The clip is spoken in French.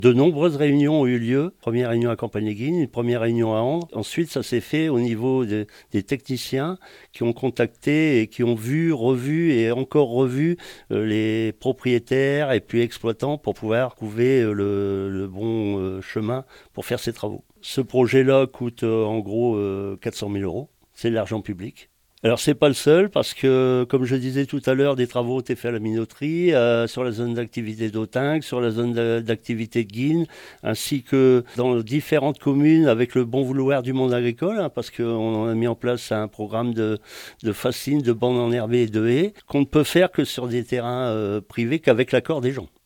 De nombreuses réunions ont eu lieu. Première réunion à Campagne-les-Guines, une première réunion à Angres. Ensuite, ça s'est fait au niveau des techniciens qui ont contacté et qui ont vu, revu et encore revu les propriétaires et puis exploitants pour pouvoir trouver le bon chemin pour faire ces travaux. Ce projet-là coûte en gros 400 000 euros. C'est de l'argent public. Alors c'est pas le seul parce que, comme je disais tout à l'heure, des travaux ont été faits à la minoterie, sur la zone d'activité d'Autun, sur la zone d'activité de Guines, ainsi que dans différentes communes avec le bon vouloir du monde agricole, hein, parce qu'on a mis en place un programme de fascines, de bandes enherbées et de haies, qu'on ne peut faire que sur des terrains privés qu'avec l'accord des gens.